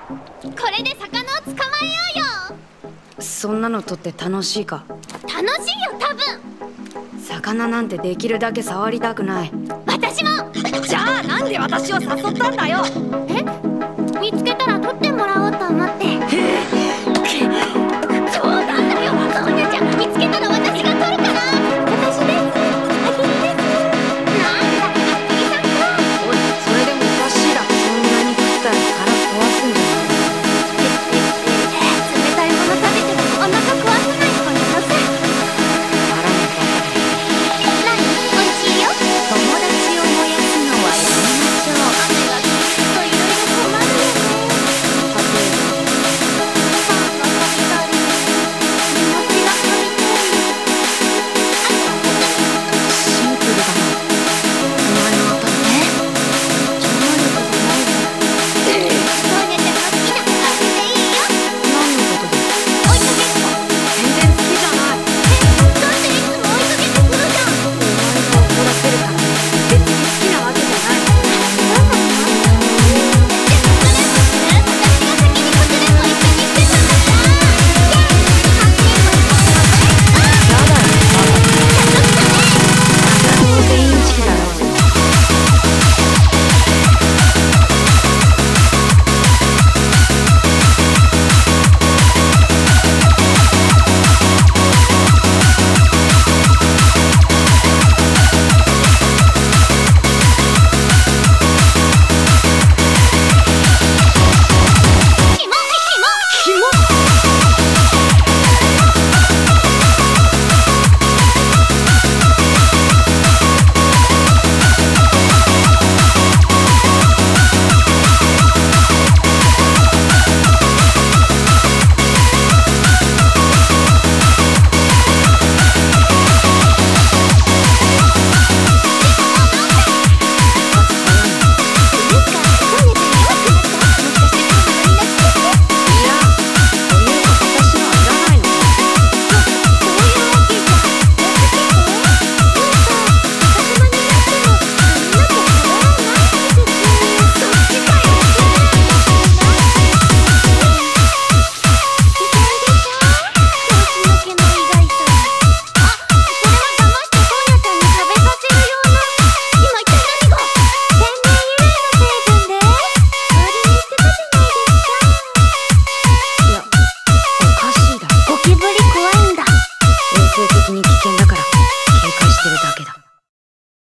これで魚を捕まえようよ。 そんなのとって楽しいか？ 楽しいよ多分。 魚なんてできるだけ触りたくない。 私も。 じゃあなんで私を誘ったんだよ。 え、見つけたら取ってもらおうと思って。冗談だよ、ソーニャちゃん。見つけたら私が取るから。私です、あきりです。なんだ、あきりさんか。 おい、それでもおかしいだろ。そんなに食ったら腹壊すんじゃ